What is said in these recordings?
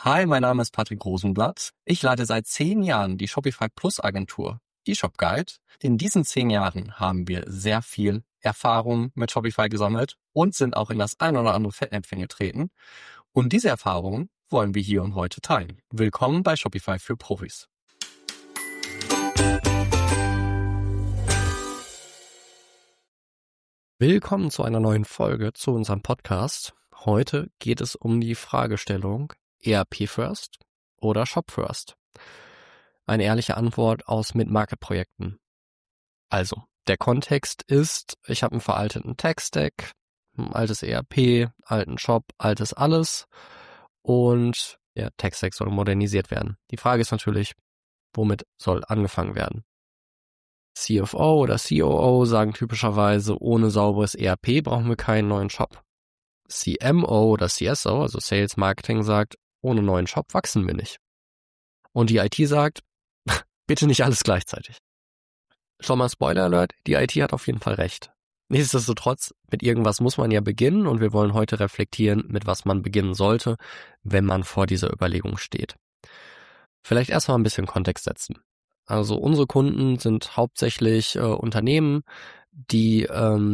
Hi, mein Name ist Patrick Rosenblatt. Ich leite seit 10 Jahren die Shopify Plus Agentur, eShop Guide. In diesen 10 Jahren haben wir sehr viel Erfahrung mit Shopify gesammelt und sind auch in das ein oder andere Fettnäpfchen getreten. Und diese Erfahrungen wollen wir hier und heute teilen. Willkommen bei Shopify für Profis. Willkommen zu einer neuen Folge zu unserem Podcast. Heute geht es um die Fragestellung ERP First oder Shop First. Eine ehrliche Antwort aus Mid-Market-Projekten. Also, der Kontext ist, ich habe einen veralteten Tech-Stack, ein altes ERP, alten Shop, altes alles und der Tech-Stack soll modernisiert werden. Die Frage ist natürlich, womit soll angefangen werden? CFO oder COO sagen typischerweise, ohne sauberes ERP brauchen wir keinen neuen Shop. CMO oder CSO, also Sales Marketing, sagt, ohne neuen Shop wachsen wir nicht. Und die IT sagt, bitte nicht alles gleichzeitig. Schon mal Spoiler Alert, die IT hat auf jeden Fall recht. Nichtsdestotrotz, mit irgendwas muss man ja beginnen und wir wollen heute reflektieren, mit was man beginnen sollte, wenn man vor dieser Überlegung steht. Vielleicht erstmal ein bisschen Kontext setzen. Also unsere Kunden sind hauptsächlich Unternehmen, die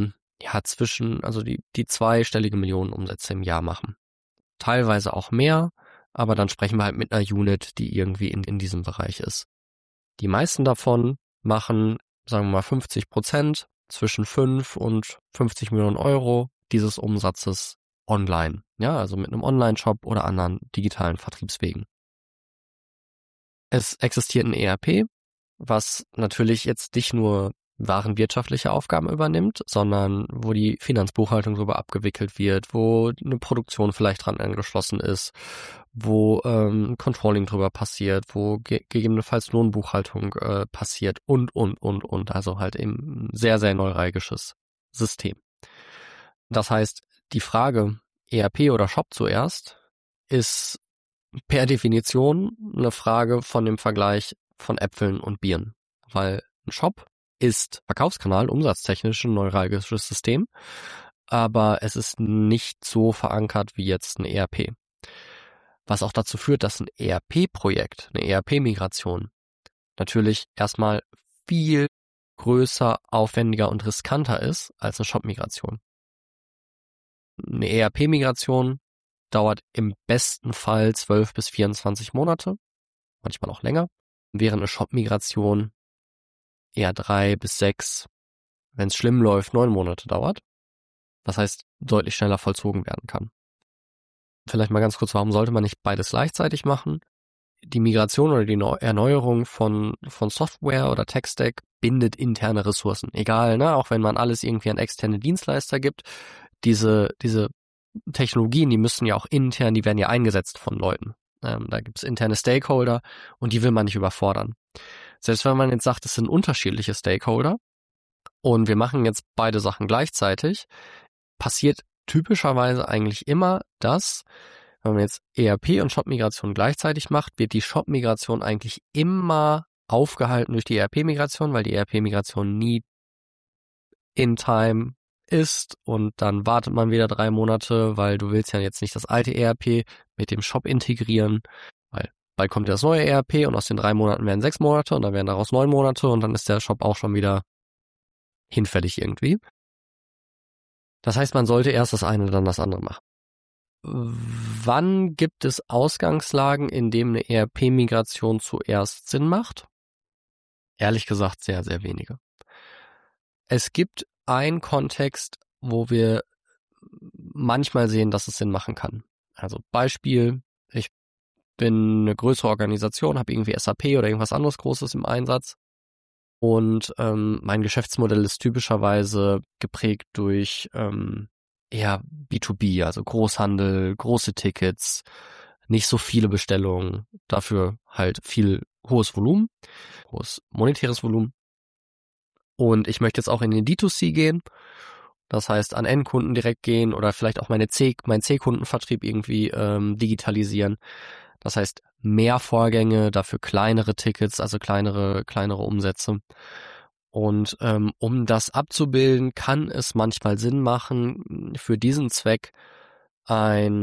die zweistellige Millionenumsätze im Jahr machen. Teilweise auch mehr, aber dann sprechen wir halt mit einer Unit, die irgendwie in diesem Bereich ist. Die meisten davon machen, sagen wir mal 50%, zwischen 5 und 50 Millionen Euro dieses Umsatzes online. Ja, also mit einem Online-Shop oder anderen digitalen Vertriebswegen. Es existiert ein ERP, was natürlich jetzt nicht nur warenwirtschaftliche Aufgaben übernimmt, sondern wo die Finanzbuchhaltung drüber abgewickelt wird, wo eine Produktion vielleicht dran angeschlossen ist, wo Controlling drüber passiert, wo gegebenenfalls Lohnbuchhaltung passiert und. Also halt eben ein sehr, sehr neuralgisches System. Das heißt, die Frage ERP oder Shop zuerst ist per Definition eine Frage von dem Vergleich von Äpfeln und Birnen, weil ein Shop ist Verkaufskanal, umsatztechnisch ein neuralgisches System, aber es ist nicht so verankert wie jetzt ein ERP. Was auch dazu führt, dass ein ERP-Projekt, eine ERP-Migration natürlich erstmal viel größer, aufwendiger und riskanter ist als eine Shop-Migration. Eine ERP-Migration dauert im besten Fall 12 bis 24 Monate, manchmal auch länger, während eine Shop-Migration eher 3 bis 6, wenn es schlimm läuft, 9 Monate dauert. Das heißt, deutlich schneller vollzogen werden kann. Vielleicht mal ganz kurz, warum sollte man nicht beides gleichzeitig machen? Die Migration oder die Erneuerung von Software oder Tech-Stack bindet interne Ressourcen. Egal, ne, auch wenn man alles irgendwie an externe Dienstleister gibt, diese Technologien, die müssen ja auch intern, die werden ja eingesetzt von Leuten. Da gibt's interne Stakeholder und die will man nicht überfordern. Selbst wenn man jetzt sagt, es sind unterschiedliche Stakeholder und wir machen jetzt beide Sachen gleichzeitig, passiert typischerweise eigentlich immer das, wenn man jetzt ERP und Shop-Migration gleichzeitig macht, wird die Shop-Migration eigentlich immer aufgehalten durch die ERP-Migration, weil die ERP-Migration nie in time ist und dann wartet man wieder 3 Monate, weil du willst ja jetzt nicht das alte ERP mit dem Shop integrieren, weil bald kommt ja das neue ERP und aus den 3 Monaten werden 6 Monate und dann werden daraus 9 Monate und dann ist der Shop auch schon wieder hinfällig irgendwie. Das heißt, man sollte erst das eine, dann das andere machen. Wann gibt es Ausgangslagen, in denen eine ERP-Migration zuerst Sinn macht? Ehrlich gesagt sehr, sehr wenige. Es gibt einen Kontext, wo wir manchmal sehen, dass es Sinn machen kann. Also Beispiel, ich bin eine größere Organisation, habe irgendwie SAP oder irgendwas anderes Großes im Einsatz und mein Geschäftsmodell ist typischerweise geprägt durch eher B2B, also Großhandel, große Tickets, nicht so viele Bestellungen, dafür halt viel hohes Volumen, hohes monetäres Volumen. Und ich möchte jetzt auch in den D2C gehen, das heißt an Endkunden direkt gehen oder vielleicht auch meinen C-Kundenvertrieb irgendwie digitalisieren. Das heißt mehr Vorgänge, dafür kleinere Tickets, also kleinere Umsätze. Und um das abzubilden, kann es manchmal Sinn machen, für diesen Zweck ein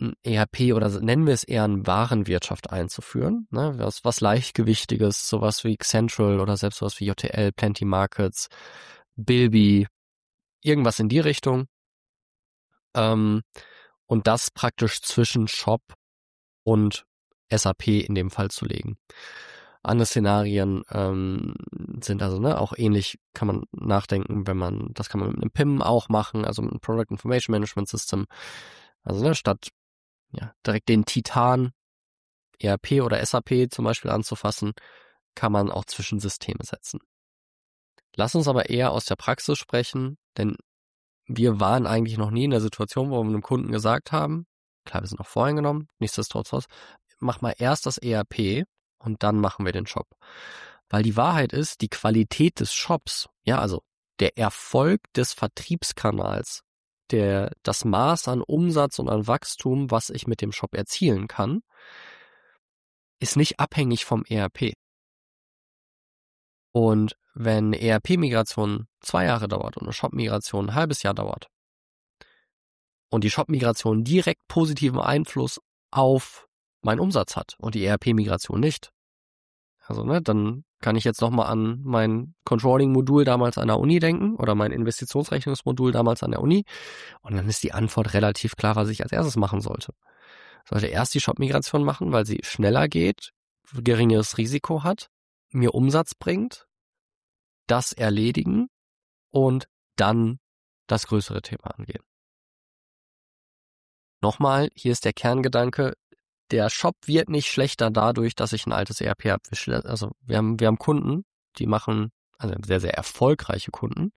ein ERP oder nennen wir es eher eine Warenwirtschaft einzuführen, ne? Was Leichtgewichtiges, sowas wie Xentral oder selbst sowas wie JTL, Plenty Markets, Bilby, irgendwas in die Richtung. Und das praktisch zwischen Shop und SAP in dem Fall zu legen. Andere Szenarien sind also auch ähnlich, kann man nachdenken, das kann man mit einem PIM auch machen, also mit einem Product Information Management System. Also statt direkt den Titan ERP oder SAP zum Beispiel anzufassen, kann man auch Zwischensysteme setzen. Lass uns aber eher aus der Praxis sprechen, denn wir waren eigentlich noch nie in der Situation, wo wir einem Kunden gesagt haben, klar, wir sind noch voreingenommen, nichtsdestotrotz, mach mal erst das ERP und dann machen wir den Shop. Weil die Wahrheit ist, die Qualität des Shops, also der Erfolg des Vertriebskanals, das Maß an Umsatz und an Wachstum, was ich mit dem Shop erzielen kann, ist nicht abhängig vom ERP. Und wenn eine ERP-Migration 2 Jahre dauert und eine Shop-Migration ein halbes Jahr dauert und die Shop-Migration direkt positiven Einfluss auf meinen Umsatz hat und die ERP-Migration nicht, also dann kann ich jetzt nochmal an mein Controlling-Modul damals an der Uni denken oder mein Investitionsrechnungsmodul damals an der Uni und dann ist die Antwort relativ klar, was ich als erstes machen sollte. Ich sollte erst die Shop-Migration machen, weil sie schneller geht, geringeres Risiko hat, mir Umsatz bringt, das erledigen und dann das größere Thema angehen. Nochmal, hier ist der Kerngedanke, der Shop wird nicht schlechter dadurch, dass ich ein altes ERP habe. Also wir haben Kunden, die machen, also sehr, sehr erfolgreiche Kunden,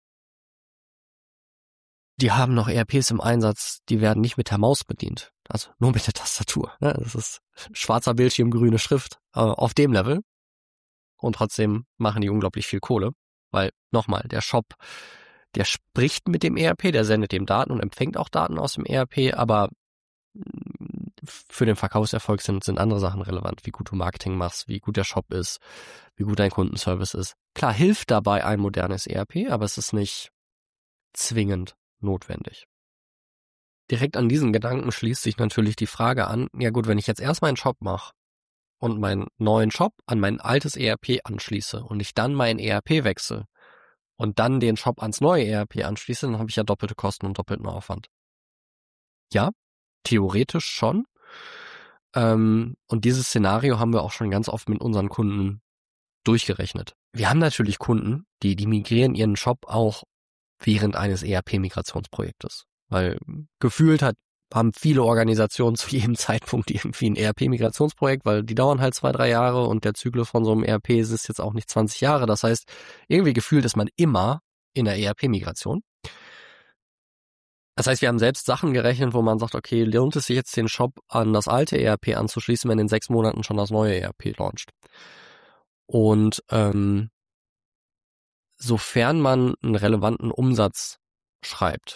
die haben noch ERPs im Einsatz, die werden nicht mit der Maus bedient. Also nur mit der Tastatur. Ne? Das ist schwarzer Bildschirm, grüne Schrift auf dem Level. Und trotzdem machen die unglaublich viel Kohle. Weil, nochmal, der Shop, der spricht mit dem ERP, der sendet dem Daten und empfängt auch Daten aus dem ERP, aber für den Verkaufserfolg sind andere Sachen relevant, wie gut du Marketing machst, wie gut der Shop ist, wie gut dein Kundenservice ist. Klar, hilft dabei ein modernes ERP, aber es ist nicht zwingend notwendig. Direkt an diesen Gedanken schließt sich natürlich die Frage an, ja gut, wenn ich jetzt erst meinen Shop mache und meinen neuen Shop an mein altes ERP anschließe und ich dann mein ERP wechsle und dann den Shop ans neue ERP anschließe, dann habe ich ja doppelte Kosten und doppelten Aufwand. Ja, theoretisch schon. Und dieses Szenario haben wir auch schon ganz oft mit unseren Kunden durchgerechnet. Wir haben natürlich Kunden, die migrieren ihren Shop auch während eines ERP-Migrationsprojektes. Weil gefühlt haben viele Organisationen zu jedem Zeitpunkt irgendwie ein ERP-Migrationsprojekt, weil die dauern halt 2-3 Jahre und der Zyklus von so einem ERP ist jetzt auch nicht 20 Jahre. Das heißt, irgendwie gefühlt ist man immer in der ERP-Migration. Das heißt, wir haben selbst Sachen gerechnet, wo man sagt, okay, lohnt es sich jetzt den Shop an das alte ERP anzuschließen, wenn in 6 Monaten schon das neue ERP launcht. Und sofern man einen relevanten Umsatz schreibt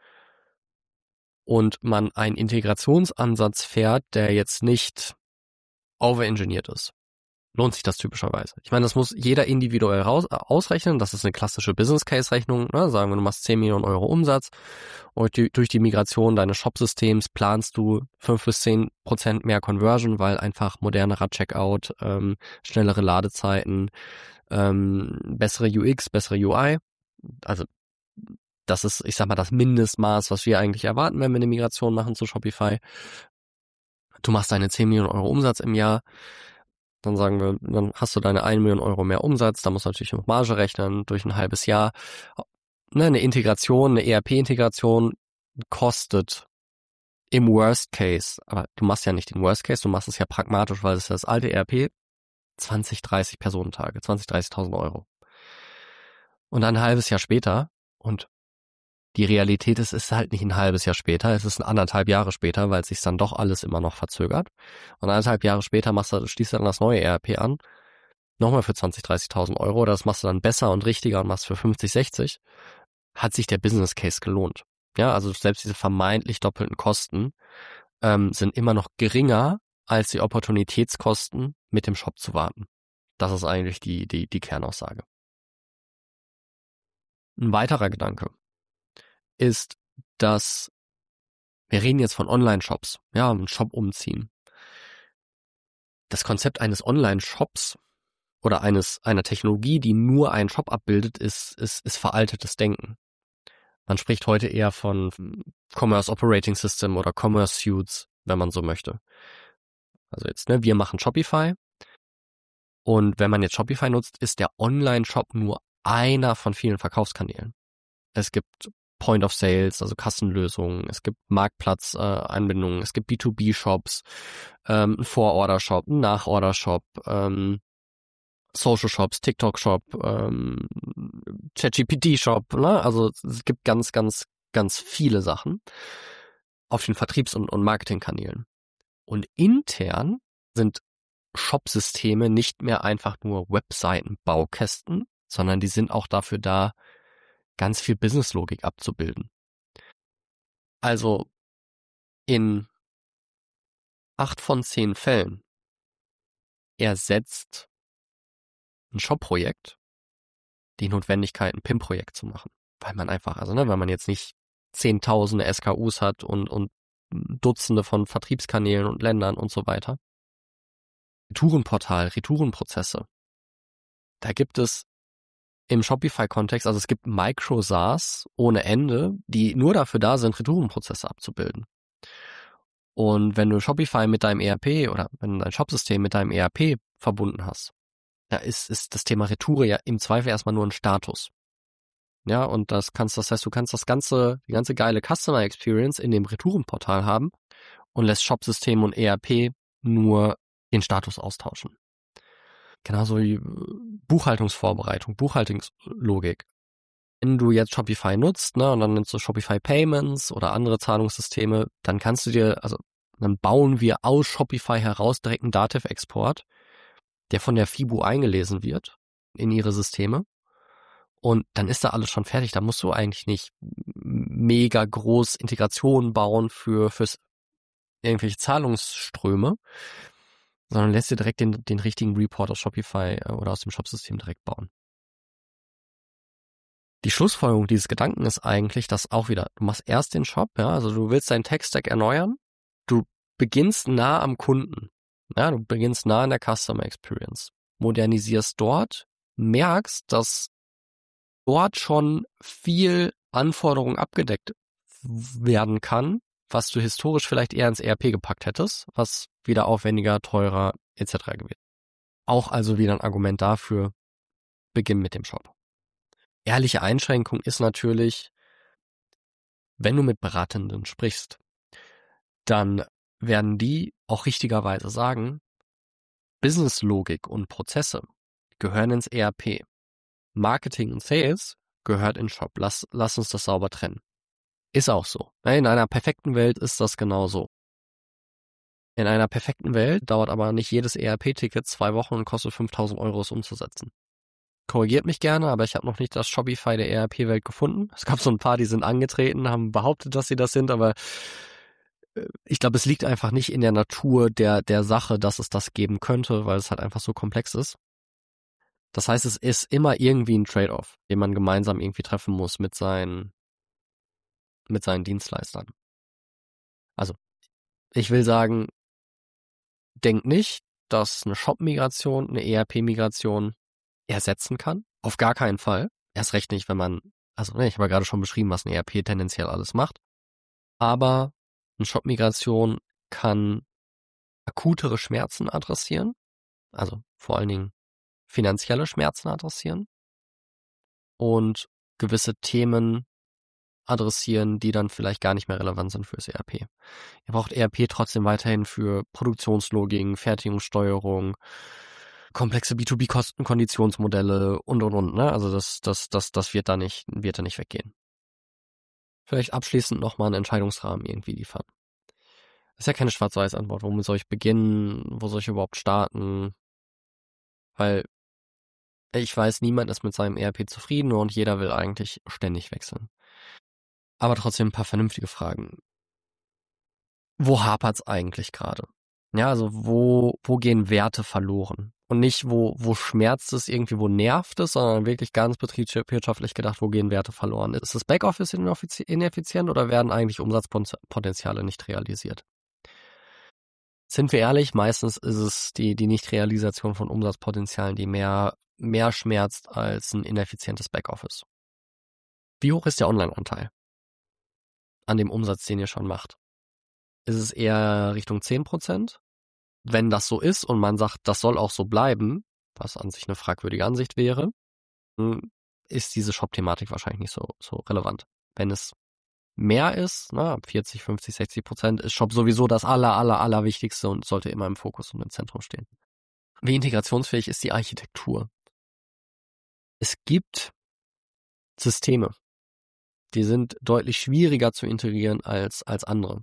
und man einen Integrationsansatz fährt, der jetzt nicht overengineert ist, lohnt sich das typischerweise. Ich meine, das muss jeder individuell ausrechnen. Das ist eine klassische Business-Case-Rechnung. Ne? Sagen wir, du machst 10 Millionen Euro Umsatz und durch die Migration deines Shop-Systems planst du 5-10% mehr Conversion, weil einfach modernerer Checkout, schnellere Ladezeiten, bessere UX, bessere UI. Also das ist, ich sag mal, das Mindestmaß, was wir eigentlich erwarten, wenn wir eine Migration machen zu Shopify. Du machst deine 10 Millionen Euro Umsatz im Jahr. Dann sagen wir, dann hast du deine 1 Million Euro mehr Umsatz, da musst du natürlich noch Marge rechnen durch ein halbes Jahr. Eine Integration, eine ERP-Integration kostet im Worst Case, aber du machst ja nicht den Worst Case, du machst es ja pragmatisch, weil es ist das alte ERP, 20, 30 Personentage, 20, 30.000 Euro. Und dann ein halbes Jahr später, und die Realität ist halt nicht ein halbes Jahr später, es ist 1,5 Jahre später, weil es sich dann doch alles immer noch verzögert. Und 1,5 Jahre später schließt du dann das neue ERP an, nochmal für 20, 30.000 Euro, oder das machst du dann besser und richtiger und machst für 50, 60, hat sich der Business Case gelohnt. Ja, also selbst diese vermeintlich doppelten Kosten sind immer noch geringer als die Opportunitätskosten, mit dem Shop zu warten. Das ist eigentlich die Kernaussage. Ein weiterer Gedanke ist, dass Wir reden jetzt von Online-Shops, ja, einen Shop umziehen. Das Konzept eines Online-Shops oder einer Technologie, die nur einen Shop abbildet, ist veraltetes Denken. Man spricht heute eher von Commerce Operating System oder Commerce Suites, wenn man so möchte. Also jetzt, wir machen Shopify. Und wenn man jetzt Shopify nutzt, ist der Online-Shop nur einer von vielen Verkaufskanälen. Es gibt Point of Sales, also Kassenlösungen, es gibt Marktplatzanbindungen, es gibt B2B-Shops, einen Vor-Order-Shop, einen Nach-Order-Shop, Social-Shops, TikTok-Shop, ChatGPT-Shop, ne? Also es gibt ganz, ganz, ganz viele Sachen auf den Vertriebs- und Marketingkanälen. Und intern sind Shop-Systeme nicht mehr einfach nur Webseiten-Baukästen, sondern die sind auch dafür da, ganz viel Businesslogik abzubilden. Also in 8 von 10 Fällen ersetzt ein Shop-Projekt die Notwendigkeit, ein PIM-Projekt zu machen. Weil man einfach, weil man jetzt nicht Zehntausende SKUs hat und Dutzende von Vertriebskanälen und Ländern und so weiter. Retourenportal, Retourenprozesse. Da gibt es im Shopify-Kontext, also es gibt Micro-SaaS ohne Ende, die nur dafür da sind, Retourenprozesse abzubilden. Und wenn du Shopify mit deinem ERP oder wenn du dein Shopsystem mit deinem ERP verbunden hast, da ist das Thema Retoure ja im Zweifel erstmal nur ein Status. Ja, und das heißt, du kannst die ganze geile Customer Experience in dem Retourenportal haben und lässt Shopsystem und ERP nur den Status austauschen. Genauso wie Buchhaltungsvorbereitung, Buchhaltungslogik. Wenn du jetzt Shopify nutzt, und dann nimmst du Shopify Payments oder andere Zahlungssysteme, dann dann bauen wir aus Shopify heraus direkt einen Dativ-Export, der von der FIBU eingelesen wird in ihre Systeme. Und dann ist da alles schon fertig. Da musst du eigentlich nicht mega groß Integrationen bauen fürs irgendwelche Zahlungsströme, sondern lässt dir direkt den richtigen Report aus Shopify oder aus dem Shopsystem direkt bauen. Die Schlussfolgerung dieses Gedanken ist eigentlich, dass auch wieder, du machst erst den Shop, ja, also du willst deinen Tech-Stack erneuern, du beginnst nah am Kunden, ja, du beginnst nah an der Customer Experience, modernisierst dort, merkst, dass dort schon viel Anforderungen abgedeckt werden kann, was du historisch vielleicht eher ins ERP gepackt hättest, was wieder aufwendiger, teurer etc. wird. Auch also wieder ein Argument dafür, beginn mit dem Shop. Ehrliche Einschränkung ist natürlich, wenn du mit Beratenden sprichst, dann werden die auch richtigerweise sagen, Businesslogik und Prozesse gehören ins ERP. Marketing und Sales gehört in den Shop. Lass uns das sauber trennen. Ist auch so. In einer perfekten Welt ist das genauso. In einer perfekten Welt dauert aber nicht jedes ERP-Ticket 2 Wochen und kostet 5.000 Euro, es umzusetzen. Korrigiert mich gerne, aber ich habe noch nicht das Shopify der ERP-Welt gefunden. Es gab so ein paar, die sind angetreten, haben behauptet, dass sie das sind, aber ich glaube, es liegt einfach nicht in der Natur der Sache, dass es das geben könnte, weil es halt einfach so komplex ist. Das heißt, es ist immer irgendwie ein Trade-off, den man gemeinsam irgendwie treffen muss mit seinen Dienstleistern. Also, ich will sagen, denk nicht, dass eine Shop-Migration, eine ERP-Migration ersetzen kann. Auf gar keinen Fall. Erst recht nicht, wenn man, ich habe ja gerade schon beschrieben, was ein ERP tendenziell alles macht. Aber eine Shop-Migration kann akutere Schmerzen adressieren, also vor allen Dingen finanzielle Schmerzen adressieren und gewisse Themen adressieren, die dann vielleicht gar nicht mehr relevant sind fürs ERP. Ihr braucht ERP trotzdem weiterhin für Produktionslogiken, Fertigungssteuerung, komplexe B2B-Kosten-Konditionsmodelle und, ne? Also das wird da nicht weggehen. Vielleicht abschließend nochmal einen Entscheidungsrahmen irgendwie liefern. Das ist ja keine Schwarz-Weiß-Antwort. Womit soll ich beginnen? Wo soll ich überhaupt starten? Weil ich weiß, niemand ist mit seinem ERP zufrieden und jeder will eigentlich ständig wechseln. Aber trotzdem ein paar vernünftige Fragen. Wo hapert's eigentlich gerade? Ja, also wo gehen Werte verloren? Und nicht, wo schmerzt es irgendwie, wo nervt es, sondern wirklich ganz betriebswirtschaftlich gedacht, wo gehen Werte verloren. Ist das Backoffice ineffizient oder werden eigentlich Umsatzpotenziale nicht realisiert? Sind wir ehrlich, meistens ist es die Nichtrealisation von Umsatzpotenzialen, die mehr schmerzt als ein ineffizientes Backoffice. Wie hoch ist der Online-Anteil an dem Umsatz, den ihr schon macht? Ist es eher Richtung 10%? Wenn das so ist und man sagt, das soll auch so bleiben, was an sich eine fragwürdige Ansicht wäre, ist diese Shop-Thematik wahrscheinlich nicht so relevant. Wenn es mehr ist, 40, 50, 60%, ist Shop sowieso das allerwichtigste und sollte immer im Fokus und im Zentrum stehen. Wie integrationsfähig ist die Architektur? Es gibt Systeme, die sind deutlich schwieriger zu integrieren als andere.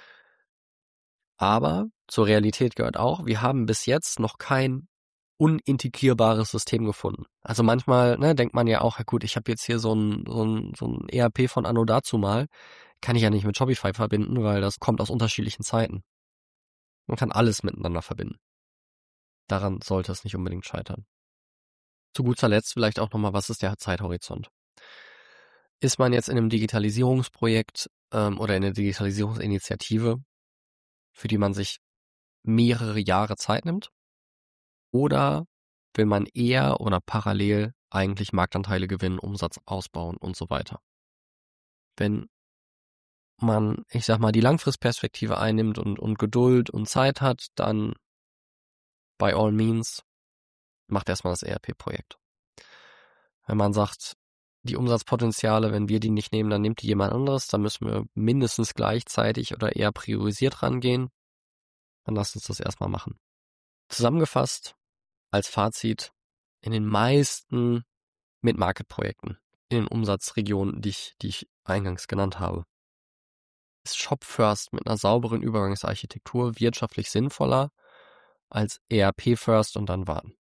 Aber zur Realität gehört auch, wir haben bis jetzt noch kein unintegrierbares System gefunden. Also manchmal denkt man ja auch, ja gut, ich habe jetzt hier so ein ERP von anno dazu mal, kann ich ja nicht mit Shopify verbinden, weil das kommt aus unterschiedlichen Zeiten. Man kann alles miteinander verbinden. Daran sollte es nicht unbedingt scheitern. Zu guter Letzt vielleicht auch nochmal, was ist der Zeithorizont? Ist man jetzt in einem Digitalisierungsprojekt oder in einer Digitalisierungsinitiative, für die man sich mehrere Jahre Zeit nimmt? Oder will man eher oder parallel eigentlich Marktanteile gewinnen, Umsatz ausbauen und so weiter? Wenn man, ich sag mal, die Langfristperspektive einnimmt und Geduld und Zeit hat, dann by all means macht erstmal das ERP-Projekt. Wenn man sagt, die Umsatzpotenziale, wenn wir die nicht nehmen, dann nimmt die jemand anderes, dann müssen wir mindestens gleichzeitig oder eher priorisiert rangehen, dann lasst uns das erstmal machen. Zusammengefasst, als Fazit, in den meisten Mid-Market-Projekten, in den Umsatzregionen, die ich eingangs genannt habe, ist Shop First mit einer sauberen Übergangsarchitektur wirtschaftlich sinnvoller als ERP First und dann warten.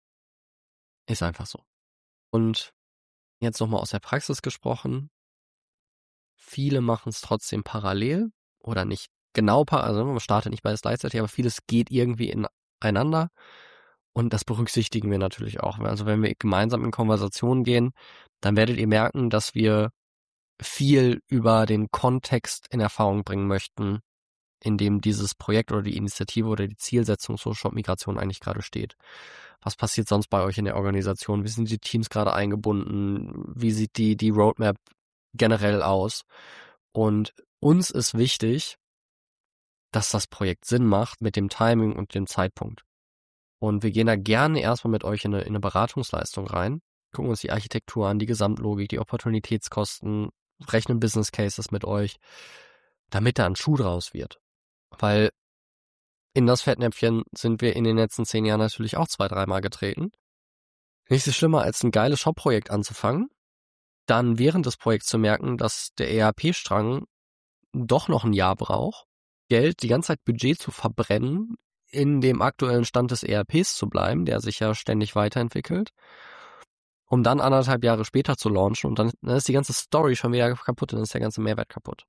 Ist einfach so. Und jetzt nochmal aus der Praxis gesprochen, viele machen es trotzdem parallel oder nicht genau also man startet nicht beides gleichzeitig, aber vieles geht irgendwie ineinander und das berücksichtigen wir natürlich auch. Also wenn wir gemeinsam in Konversationen gehen, dann werdet ihr merken, dass wir viel über den Kontext in Erfahrung bringen möchten, in dem dieses Projekt oder die Initiative oder die Zielsetzung zur Shop-Migration eigentlich gerade steht. Was passiert sonst bei euch in der Organisation? Wie sind die Teams gerade eingebunden? Wie sieht die Roadmap generell aus? Und uns ist wichtig, dass das Projekt Sinn macht mit dem Timing und dem Zeitpunkt. Und wir gehen da gerne erstmal mit euch in eine Beratungsleistung rein, gucken uns die Architektur an, die Gesamtlogik, die Opportunitätskosten, rechnen Business Cases mit euch, damit da ein Schuh draus wird. Weil in das Fettnäpfchen sind wir in den letzten 10 Jahren natürlich auch 2-3 Mal getreten. Nichts ist schlimmer, als ein geiles Shop-Projekt anzufangen, dann während des Projekts zu merken, dass der ERP-Strang doch noch ein Jahr braucht, Geld, die ganze Zeit Budget zu verbrennen, in dem aktuellen Stand des ERPs zu bleiben, der sich ja ständig weiterentwickelt, um dann 1,5 Jahre später zu launchen und dann ist die ganze Story schon wieder kaputt, dann ist der ganze Mehrwert kaputt.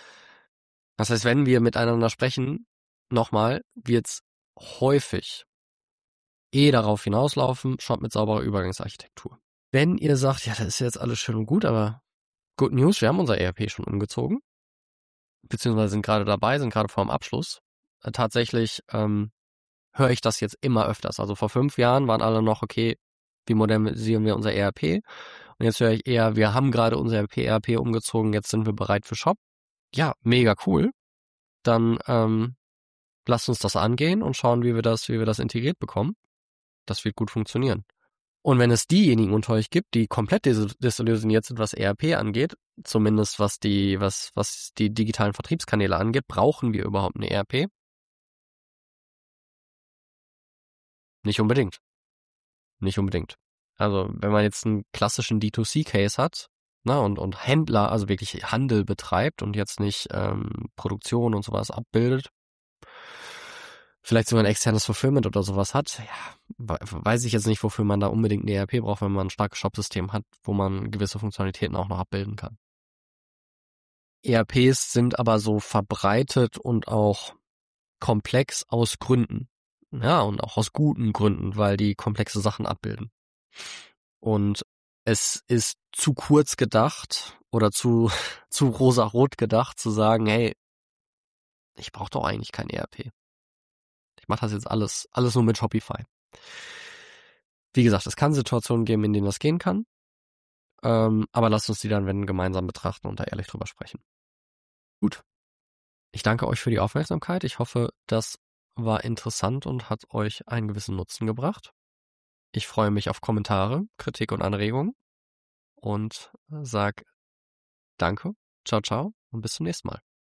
Das heißt, wenn wir miteinander sprechen, nochmal, wird's häufig darauf hinauslaufen, Shop mit sauberer Übergangsarchitektur. Wenn ihr sagt, ja, das ist jetzt alles schön und gut, aber good news, wir haben unser ERP schon umgezogen, beziehungsweise sind gerade dabei, sind gerade vor dem Abschluss. Tatsächlich höre ich das jetzt immer öfters. Also vor 5 Jahren waren alle noch, okay, wie modernisieren wir unser ERP? Und jetzt höre ich eher, wir haben gerade unser ERP umgezogen, jetzt sind wir bereit für Shop. Ja, mega cool. Dann lasst uns das angehen und schauen, wie wir das integriert bekommen. Das wird gut funktionieren. Und wenn es diejenigen unter euch gibt, die komplett desillusioniert sind, was ERP angeht, zumindest was die digitalen Vertriebskanäle angeht, brauchen wir überhaupt eine ERP? Nicht unbedingt. Nicht unbedingt. Also wenn man jetzt einen klassischen D2C-Case hat, und Händler, also wirklich Handel betreibt und jetzt nicht Produktion und sowas abbildet, vielleicht sogar ein externes Fulfillment oder sowas hat, ja, weiß ich jetzt nicht, wofür man da unbedingt ein ERP braucht, wenn man ein starkes Shop-System hat, wo man gewisse Funktionalitäten auch noch abbilden kann. ERPs sind aber so verbreitet und auch komplex aus Gründen. Ja, und auch aus guten Gründen, weil die komplexe Sachen abbilden. Und es ist zu kurz gedacht oder zu rosarot gedacht, zu sagen, hey, ich brauche doch eigentlich kein ERP. Ich mache das jetzt alles nur mit Shopify. Wie gesagt, es kann Situationen geben, in denen das gehen kann. Aber lasst uns die dann, wenn, gemeinsam betrachten und da ehrlich drüber sprechen. Gut. Ich danke euch für die Aufmerksamkeit. Ich hoffe, das war interessant und hat euch einen gewissen Nutzen gebracht. Ich freue mich auf Kommentare, Kritik und Anregungen und sag danke, ciao, ciao und bis zum nächsten Mal.